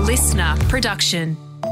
listener production.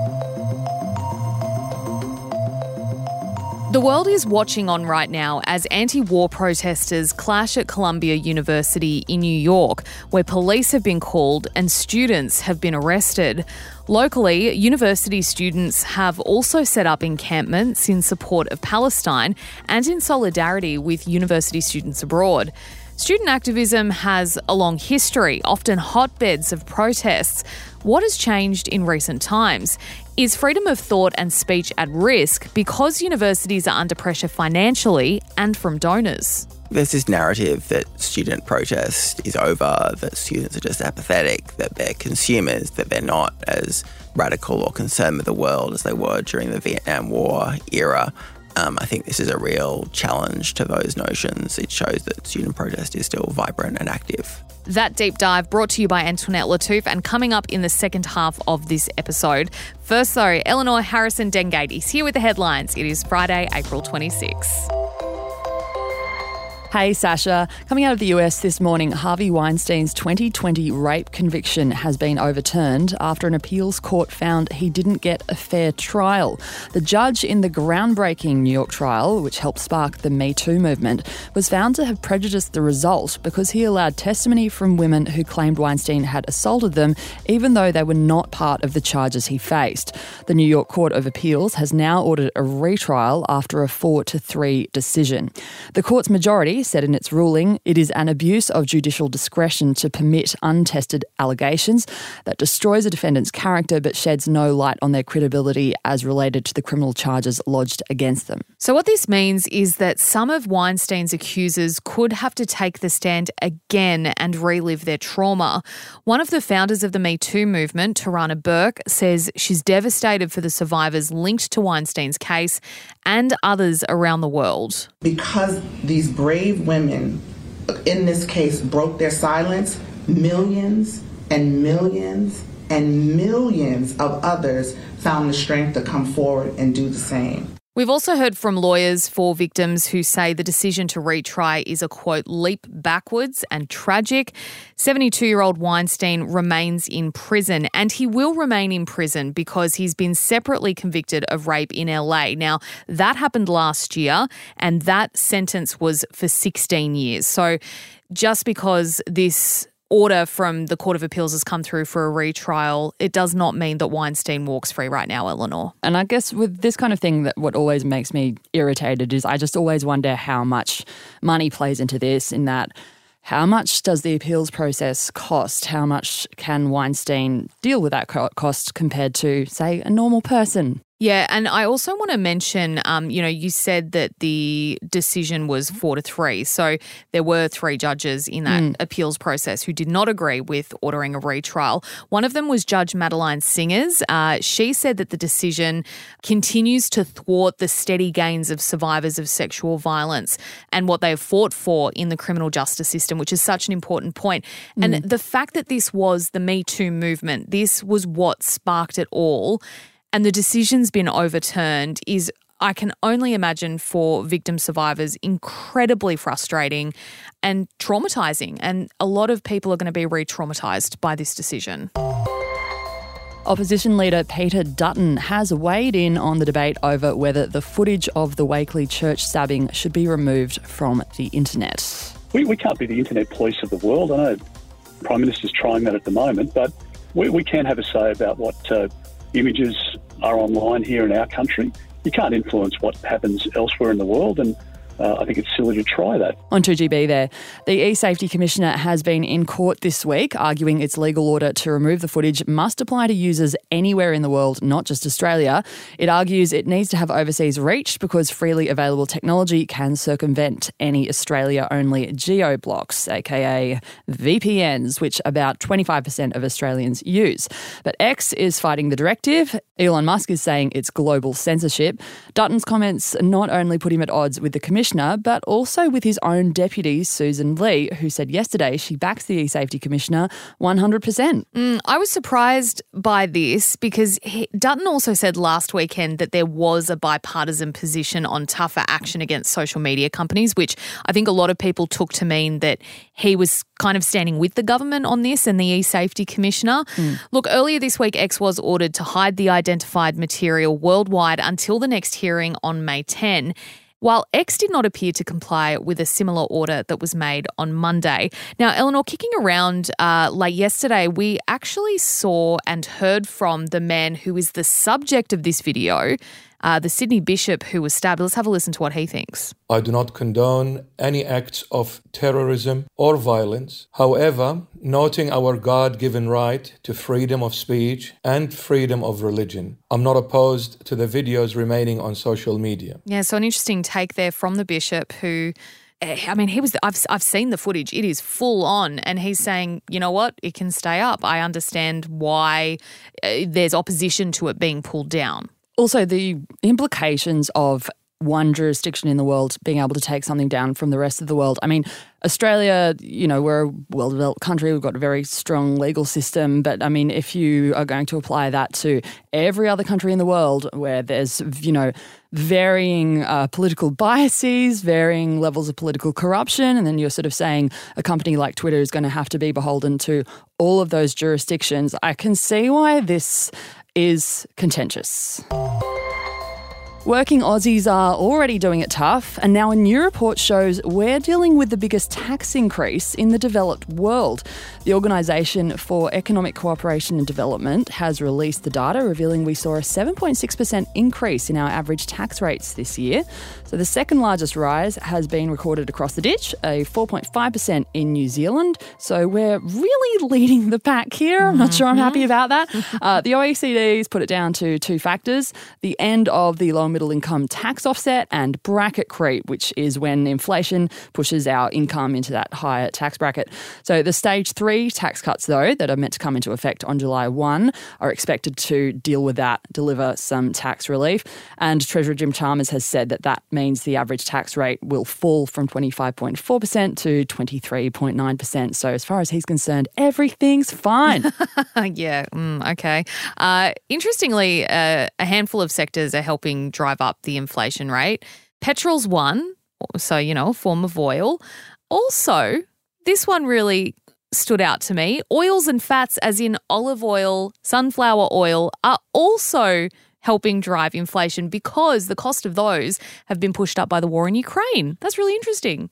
The world is watching on right now as anti-war protesters clash at Columbia University in New York, where police have been called and students have been arrested. Locally, university students have also set up encampments in support of Palestine and in solidarity with university students abroad. Student activism has a long history, often hotbeds of protests. What has changed in recent times? Is freedom of thought and speech at risk because universities are under pressure financially and from donors? There's this narrative that student protest is over, that students are just apathetic, that they're consumers, that they're not as radical or concerned with the world as they were during the Vietnam War era. I think this is a real challenge to those notions. It shows that student protest is still vibrant and active. That deep dive brought to you by Antoinette Lattouf and coming up in the second half of this episode. First though, Eleanor Harrison Dengate is here with the headlines. It is Friday, April 26. Hey, Sasha. Coming out of the US this morning, Harvey Weinstein's 2020 rape conviction has been overturned after an appeals court found he didn't get a fair trial. The judge in the groundbreaking New York trial, which helped spark the Me Too movement, was found to have prejudiced the result because he allowed testimony from women who claimed Weinstein had assaulted them, even though they were not part of the charges he faced. The New York Court of Appeals has now ordered a retrial after a 4-3 decision. The court's majority said in its ruling it is an abuse of judicial discretion to permit untested allegations that destroys a defendant's character but sheds no light on their credibility as related to the criminal charges lodged against them. So what this means is that some of Weinstein's accusers could have to take the stand again and relive their trauma. One of the founders of the Me Too movement, Tarana Burke, says she's devastated for the survivors linked to Weinstein's case and others around the world. Because these brave women in this case broke their silence, millions and millions and millions of others found the strength to come forward and do the same. We've also heard from lawyers for victims who say the decision to retry is a, quote, leap backwards and tragic. 72-year-old Weinstein remains in prison, and he will remain in prison because he's been separately convicted of rape in LA. Now, that happened last year, and that sentence was for 16 years. So just because this order from the Court of Appeals has come through for a retrial, it does not mean that Weinstein walks free right now, Eleanor. And I guess with this kind of thing, that what always makes me irritated is I just always wonder how much money plays into this, in that how much does the appeals process cost? How much can Weinstein deal with that cost compared to, say, a normal person? Yeah, and I also want to mention, you said that the decision was 4-3. So there were 3 judges in that appeals process who did not agree with ordering a retrial. One of them was Judge Madeline Singers. She said that the decision continues to thwart the steady gains of survivors of sexual violence and what they've fought for in the criminal justice system, which is such an important point. And the fact that this was the Me Too movement, this was what sparked it all, and the decision's been overturned is, I can only imagine for victim survivors, incredibly frustrating and traumatising. And a lot of people are going to be re-traumatised by this decision. Opposition leader Peter Dutton has weighed in on the debate over whether the footage of the Wakeley church stabbing should be removed from the internet. We can't be the internet police of the world. I know the Prime Minister's trying that at the moment, but we can have a say about what images are online here in our country. You can't influence what happens elsewhere in the world, and I think it's silly to try that. On 2GB there, the eSafety Commissioner has been in court this week arguing its legal order to remove the footage must apply to users anywhere in the world, not just Australia. It argues it needs to have overseas reach because freely available technology can circumvent any Australia-only geo-blocks, aka VPNs, which about 25% of Australians use. But X is fighting the directive. Elon Musk is saying it's global censorship. Dutton's comments not only put him at odds with the Commission, Commissioner, but also with his own deputy, Susan Lee, who said yesterday she backs the eSafety Commissioner 100%. I was surprised by this because Dutton also said last weekend that there was a bipartisan position on tougher action against social media companies, which I think a lot of people took to mean that he was kind of standing with the government on this and the eSafety Commissioner. Look, earlier this week, X was ordered to hide the identified material worldwide until the next hearing on May 10. While X did not appear to comply with a similar order that was made on Monday. Now, Eleanor, kicking around late yesterday, we actually saw and heard from the man who is the subject of this video, the Sydney Bishop who was stabbed. Let's have a listen to what he thinks. I do not condone any acts of terrorism or violence. However, noting our God-given right to freedom of speech and freedom of religion, I'm not opposed to the videos remaining on social media. Yeah, so an interesting take there from the Bishop who... I mean, I've seen the footage. It is full on. And he's saying, you know what, it can stay up. I understand why there's opposition to it being pulled down. Also, the implications of one jurisdiction in the world being able to take something down from the rest of the world. I mean, Australia, you know, we're a well-developed country. We've got a very strong legal system. But, I mean, if you are going to apply that to every other country in the world where there's, you know, varying political biases, varying levels of political corruption, and then you're sort of saying a company like Twitter is going to have to be beholden to all of those jurisdictions, I can see why this is contentious. Working Aussies are already doing it tough, and now a new report shows we're dealing with the biggest tax increase in the developed world. The Organisation for Economic Cooperation and Development has released the data revealing we saw a 7.6% increase in our average tax rates this year. So the second largest rise has been recorded across the ditch, a 4.5% in New Zealand. So we're really leading the pack here. I'm not sure I'm happy about that. The OECD's put it down to two factors: the end of the low middle income tax offset and bracket creep, which is when inflation pushes our income into that higher tax bracket. So the stage 3 tax cuts, though, that are meant to come into effect on July 1 are expected to deal with that, deliver some tax relief. And Treasurer Jim Chalmers has said that that means the average tax rate will fall from 25.4% to 23.9%. So as far as he's concerned, everything's fine. Yeah, okay. Interestingly, a handful of sectors are helping drive up the inflation rate. Petrol's one, so, you know, a form of oil. Also, this one really stood out to me. Oils and fats, as in olive oil, sunflower oil, are also helping drive inflation because the cost of those have been pushed up by the war in Ukraine. That's really interesting.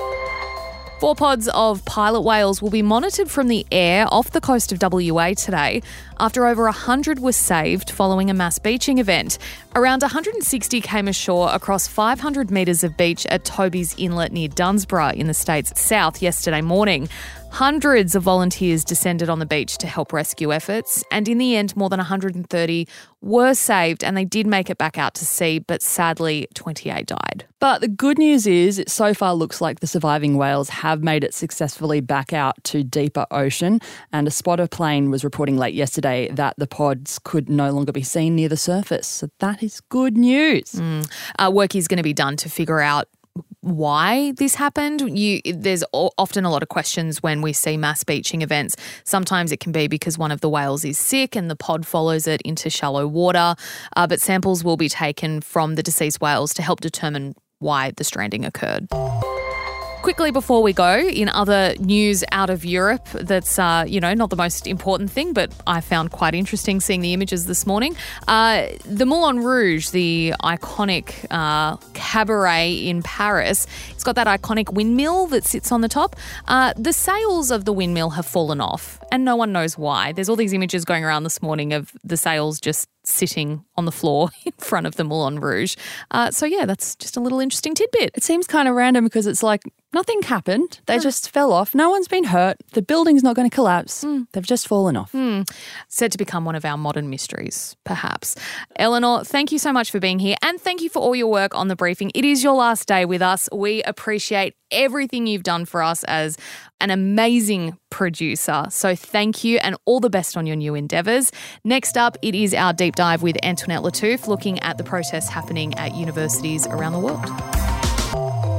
4 pods of pilot whales will be monitored from the air off the coast of WA today after over 100 were saved following a mass beaching event. Around 160 came ashore across 500 metres of beach at Toby's Inlet near Dunsborough in the state's south yesterday morning. Hundreds of volunteers descended on the beach to help rescue efforts, and in the end, more than 130 were saved, and they did make it back out to sea, but sadly, 28 died. But the good news is it so far looks like the surviving whales have made it successfully back out to deeper ocean, and a spotter plane was reporting late yesterday that the pods could no longer be seen near the surface. So that is good news. Work is going to be done to figure out why this happened. There's often a lot of questions when we see mass beaching events. Sometimes it can be because one of the whales is sick and the pod follows it into shallow water, but samples will be taken from the deceased whales to help determine why the stranding occurred. Quickly before we go, in other news out of Europe that's, not the most important thing, but I found quite interesting seeing the images this morning. The Moulin Rouge, the iconic cabaret in Paris, it's got that iconic windmill that sits on the top. The sails of the windmill have fallen off and no one knows why. There's all these images going around this morning of the sails just sitting on the floor in front of the Moulin Rouge. That's just a little interesting tidbit. It seems kind of random because it's like nothing happened. They just fell off. No one's been hurt. The building's not going to collapse. They've just fallen off. Said to become one of our modern mysteries, perhaps. Eleanor, thank you so much for being here and thank you for all your work on The Briefing. It is your last day with us. We appreciate everything you've done for us as an amazing producer. So thank you and all the best on your new endeavours. Next up, it is our deep dive with Antoinette Lattouf looking at the protests happening at universities around the world.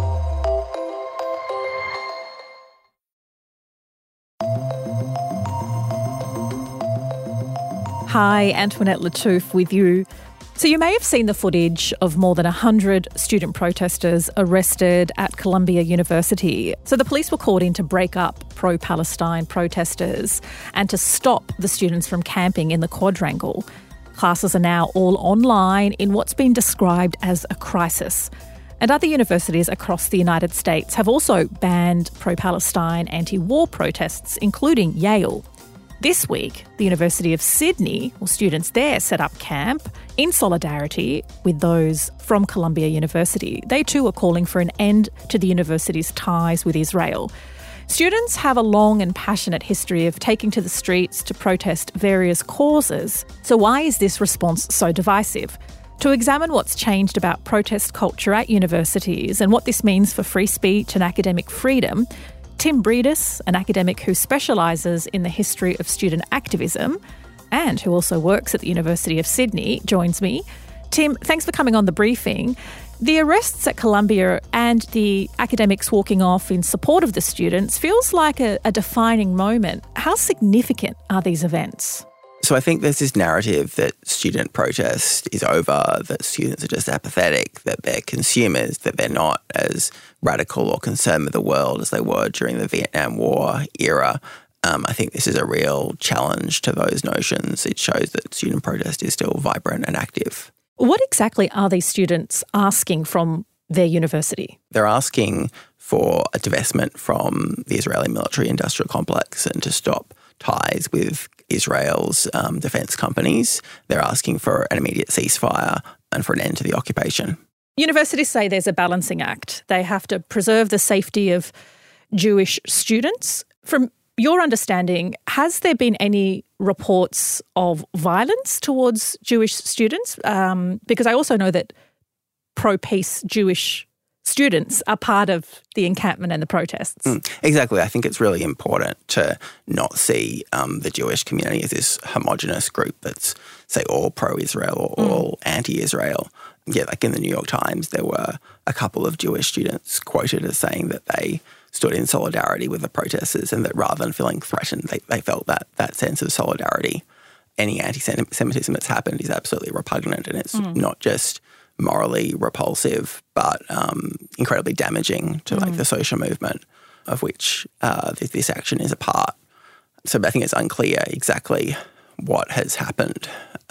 Hi, Antoinette Lattouf with you. So you may have seen the footage of more than 100 student protesters arrested at Columbia University. So the police were called in to break up pro-Palestine protesters and to stop the students from camping in the quadrangle. Classes are now all online in what's been described as a crisis. And other universities across the United States have also banned pro-Palestine anti-war protests, including Yale. This week, the University of Sydney, or students there, set up camp in solidarity with those from Columbia University. They too are calling for an end to the university's ties with Israel. Students have a long and passionate history of taking to the streets to protest various causes. So why is this response so divisive? To examine what's changed about protest culture at universities and what this means for free speech and academic freedom, Tim Breedis, an academic who specialises in the history of student activism and who also works at the University of Sydney, joins me. Tim, thanks for coming on The Briefing. The arrests at Columbia and the academics walking off in support of the students feels like a defining moment. How significant are these events? So I think there's this narrative that student protest is over, that students are just apathetic, that they're consumers, that they're not as radical or concerned with the world as they were during the Vietnam War era. I think this is a real challenge to those notions. It shows that student protest is still vibrant and active. What exactly are these students asking from their university? They're asking for a divestment from the Israeli military-industrial complex and to stop ties with Israel's defence companies. They're asking for an immediate ceasefire and for an end to the occupation. Universities say there's a balancing act. They have to preserve the safety of Jewish students. From your understanding, has there been any reports of violence towards Jewish students? Because I also know that pro-peace Jewish students are part of the encampment and the protests. Exactly. I think it's really important to not see the Jewish community as this homogenous group that's, say, all pro-Israel or all anti-Israel. Yeah, like in the New York Times, there were a couple of Jewish students quoted as saying that they stood in solidarity with the protesters and that rather than feeling threatened, they felt that sense of solidarity. Any anti-Semitism that's happened is absolutely repugnant, and it's not just morally repulsive, but incredibly damaging to like the social movement of which this action is a part. So I think it's unclear exactly what has happened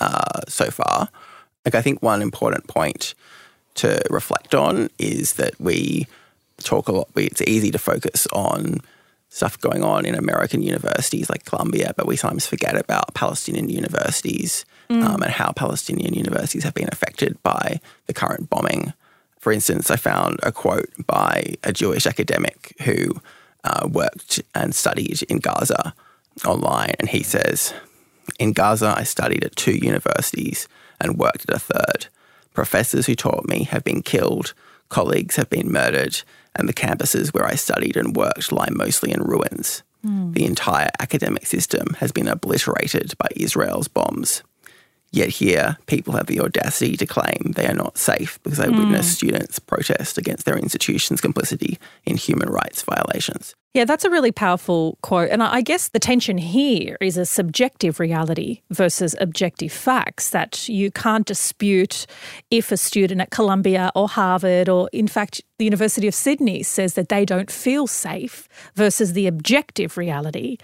so far. Like, I think one important point to reflect on is that we talk a lot. It's easy to focus on stuff going on in American universities like Columbia, but we sometimes forget about Palestinian universities and how Palestinian universities have been affected by the current bombing. For instance, I found a quote by a Jewish academic who worked and studied in Gaza online, and he says, "In Gaza, I studied at 2 universities and worked at a third. Professors who taught me have been killed, colleagues have been murdered, and the campuses where I studied and worked lie mostly in ruins. The entire academic system has been obliterated by Israel's bombs. Yet here, people have the audacity to claim they are not safe because they witness students protest against their institution's complicity in human rights violations." Yeah, that's a really powerful quote. And I guess the tension here is a subjective reality versus objective facts, that you can't dispute if a student at Columbia or Harvard or, in fact, the University of Sydney says that they don't feel safe versus the objective reality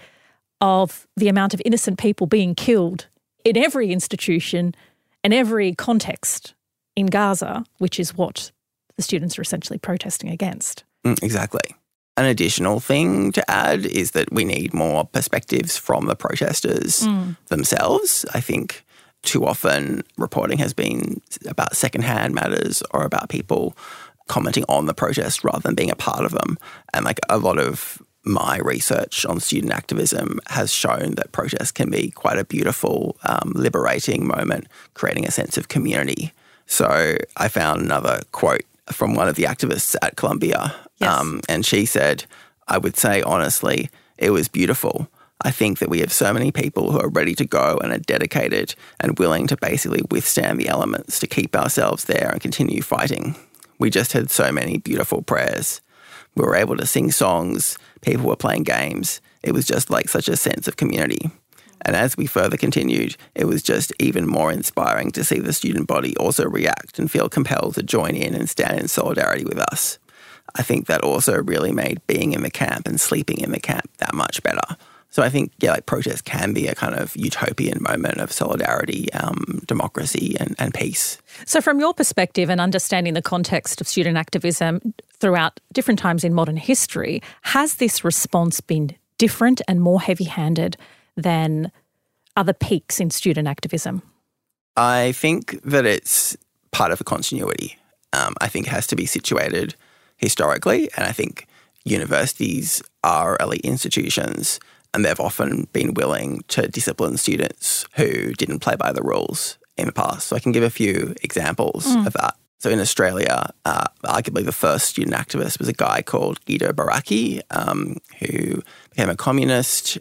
of the amount of innocent people being killed in every institution and every context in Gaza, which is what the students are essentially protesting against. Exactly. An additional thing to add is that we need more perspectives from the protesters themselves. I think too often reporting has been about secondhand matters or about people commenting on the protest rather than being a part of them. And like a lot of my research on student activism has shown that protests can be quite a beautiful, liberating moment, creating a sense of community. So I found another quote from one of the activists at Columbia. Yes. And she said, "I would say honestly, it was beautiful. I think that we have so many people who are ready to go and are dedicated and willing to basically withstand the elements to keep ourselves there and continue fighting. We just had so many beautiful prayers. We were able to sing songs. People were playing games. It was just like such a sense of community." And as we further continued, it was just even more inspiring to see the student body also react and feel compelled to join in and stand in solidarity with us. I think that also really made being in the camp and sleeping in the camp that much better. So I think, protest can be a kind of utopian moment of solidarity, democracy and peace. So from your perspective and understanding the context of student activism throughout different times in modern history, has this response been different and more heavy-handed than other peaks in student activism? I think that it's part of a continuity. I think it has to be situated historically, and I think universities are elite institutions, and they've often been willing to discipline students who didn't play by the rules in the past. So I can give a few examples of that. So in Australia, arguably the first student activist was a guy called Guido Baracchi, who became a communist,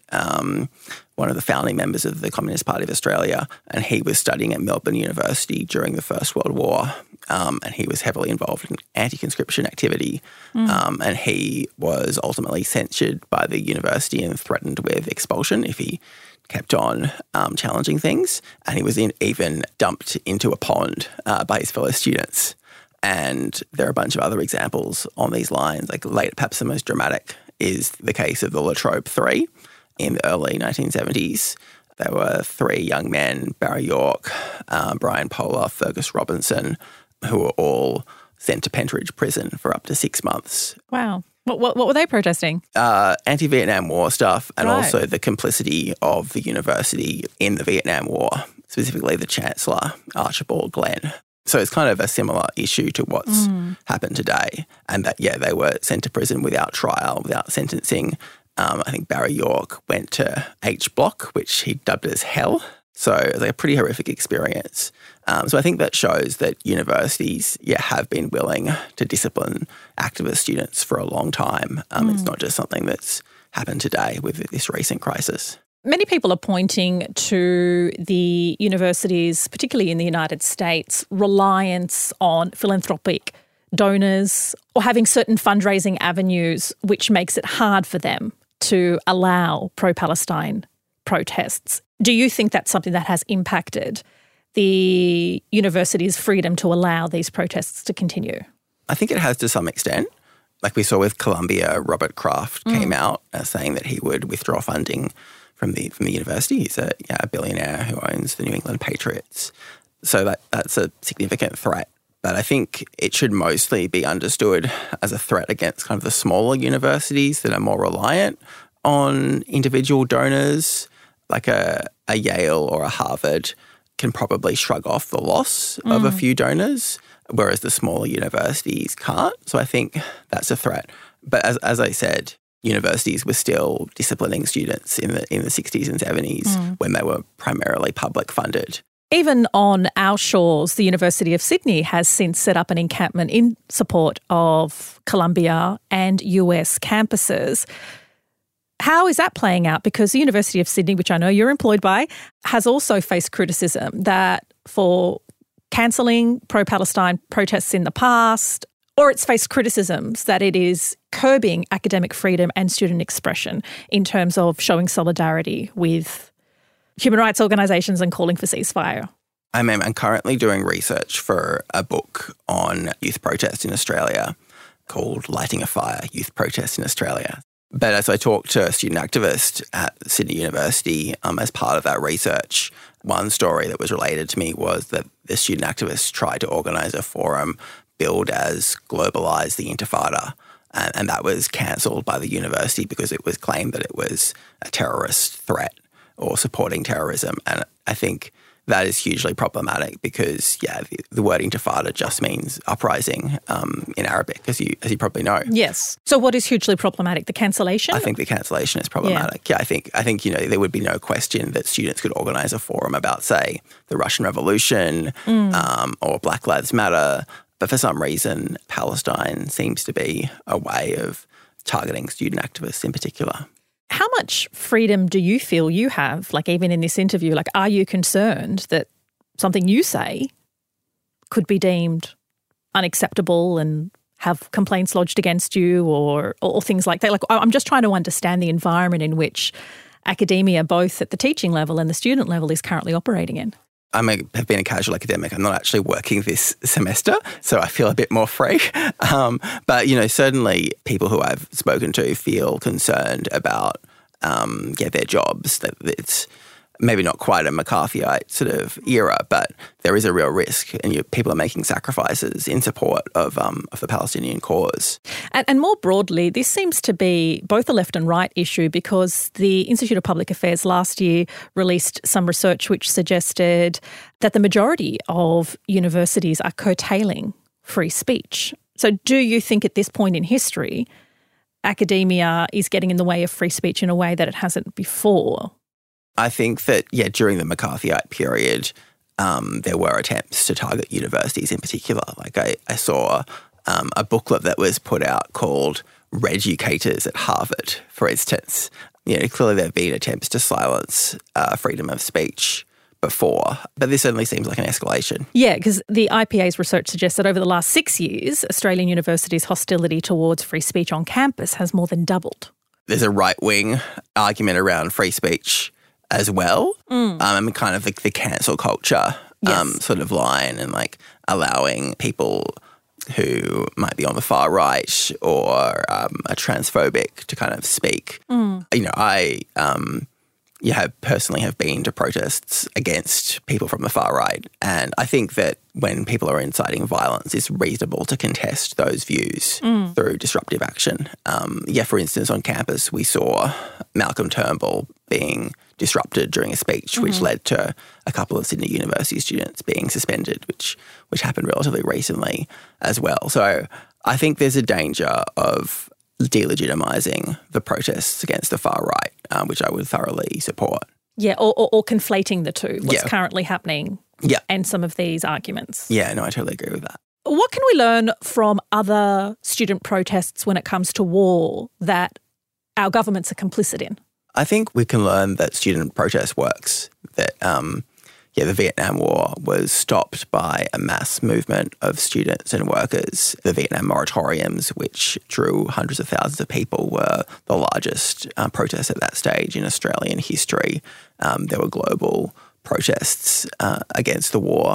one of the founding members of the Communist Party of Australia, and he was studying at Melbourne University during the First World War, and he was heavily involved in anti-conscription activity, and he was ultimately censured by the university and threatened with expulsion if he kept on challenging things, and he was even dumped into a pond by his fellow students. And there are a bunch of other examples on these lines. Like perhaps the most dramatic is the case of the La Trobe Three in the early 1970s. There were three young men, Barry York, Brian Polar, Fergus Robinson, who were all sent to Pentridge Prison for up to 6 months. Wow. What were they protesting? Anti-Vietnam War stuff, and Right. also the complicity of the university in the Vietnam War, specifically the Chancellor, Archibald Glenn. So it's kind of a similar issue to what's happened today, and that, they were sent to prison without trial, without sentencing. I think Barry York went to H Block, which he dubbed as hell. So it was like a pretty horrific experience. So I think that shows that universities, have been willing to discipline activist students for a long time. It's not just something that's happened today with this recent crisis. Many people are pointing to the universities, particularly in the United States, reliance on philanthropic donors or having certain fundraising avenues which makes it hard for them to allow pro-Palestine protests. Do you think that's something that has impacted the university's freedom to allow these protests to continue? I think it has to some extent. Like we saw with Columbia, Robert Kraft came out saying that he would withdraw funding from the university. He's a billionaire who owns the New England Patriots. So that's a significant threat. But I think it should mostly be understood as a threat against kind of the smaller universities that are more reliant on individual donors, like a Yale or a Harvard can probably shrug off the loss of a few donors, whereas the smaller universities can't. So I think that's a threat. But as I said, universities were still disciplining students in the 60s and 70s when they were primarily public funded. Even on our shores, the University of Sydney has since set up an encampment in support of Columbia and US campuses. How is that playing out? Because the University of Sydney, which I know you're employed by, has also faced criticism that for cancelling pro-Palestine protests in the past, or it's faced criticisms that it is curbing academic freedom and student expression in terms of showing solidarity with human rights organisations and calling for ceasefire. I'm currently doing research for a book on youth protest in Australia called Lighting a Fire, Youth Protest in Australia. But as I talked to a student activist at Sydney University as part of that research, one story that was related to me was that the student activists tried to organise a forum billed as Globalise the Intifada, and that was cancelled by the university because it was claimed that it was a terrorist threat or supporting terrorism. And I think that is hugely problematic because, the word intifada just means uprising in Arabic, as you probably know. Yes. So what is hugely problematic? The cancellation? I think the cancellation is problematic. I think there would be no question that students could organise a forum about, say, the Russian Revolution or Black Lives Matter. But for some reason, Palestine seems to be a way of targeting student activists in particular. How much freedom do you feel you have, like even in this interview? Like, are you concerned that something you say could be deemed unacceptable and have complaints lodged against you or things like that? Like, I'm just trying to understand the environment in which academia, both at the teaching level and the student level, is currently operating in? I have been a casual academic. I'm not actually working this semester, so I feel a bit more free. But, certainly people who I've spoken to feel concerned about their jobs. That it's maybe not quite a McCarthyite sort of era, but there is a real risk, and people are making sacrifices in support of the Palestinian cause. And more broadly, this seems to be both a left and right issue, because the Institute of Public Affairs last year released some research which suggested that the majority of universities are curtailing free speech. So do you think at this point in history, academia is getting in the way of free speech in a way that it hasn't before? I think that, during the McCarthyite period, there were attempts to target universities in particular. Like I saw a booklet that was put out called Reducators at Harvard, for instance. Clearly there have been attempts to silence freedom of speech before, but this certainly seems like an escalation. Yeah, because the IPA's research suggests that over the last 6 years, Australian universities' hostility towards free speech on campus has more than doubled. There's a right-wing argument around free speech as well, and kind of the cancel culture sort of line, and allowing people who might be on the far right or are transphobic to kind of speak. I personally have been to protests against people from the far right, and I think that when people are inciting violence, it's reasonable to contest those views through disruptive action. For instance, on campus, we saw Malcolm Turnbull being disrupted during a speech, which led to a couple of Sydney University students being suspended, which happened relatively recently as well. So I think there's a danger of delegitimising the protests against the far right, which I would thoroughly support. Yeah, or conflating the two, what's currently happening and some of these arguments. Yeah, no, I totally agree with that. What can we learn from other student protests when it comes to war that our governments are complicit in? I think we can learn that student protest works, that the Vietnam War was stopped by a mass movement of students and workers. The Vietnam moratoriums, which drew hundreds of thousands of people, were the largest protests at that stage in Australian history. There were global protests against the war,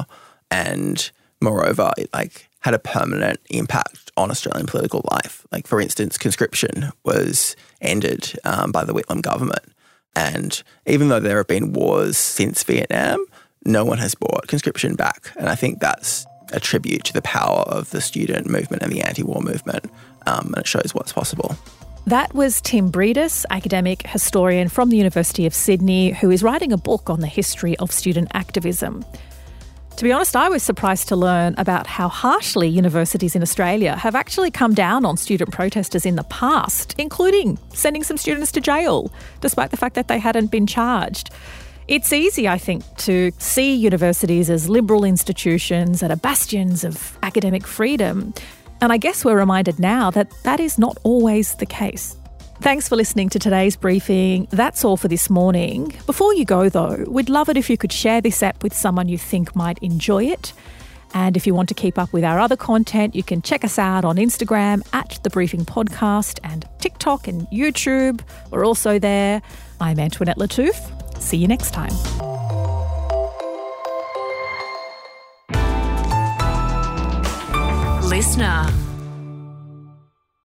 and moreover, it had a permanent impact on Australian political life. For instance, conscription was ended by the Whitlam government. And even though there have been wars since Vietnam, no one has brought conscription back. And I think that's a tribute to the power of the student movement and the anti-war movement, and it shows what's possible. That was Tim Breedis, academic historian from the University of Sydney, who is writing a book on the history of student activism. To be honest, I was surprised to learn about how harshly universities in Australia have actually come down on student protesters in the past, including sending some students to jail, despite the fact that they hadn't been charged. It's easy, I think, to see universities as liberal institutions that are bastions of academic freedom. And I guess we're reminded now that that is not always the case. Thanks for listening to today's briefing. That's all for this morning. Before you go, though, we'd love it if you could share this app with someone you think might enjoy it. And if you want to keep up with our other content, you can check us out on Instagram @The Briefing Podcast and TikTok and YouTube. We're also there. I'm Antoinette Lattouf. See you next time. Listener.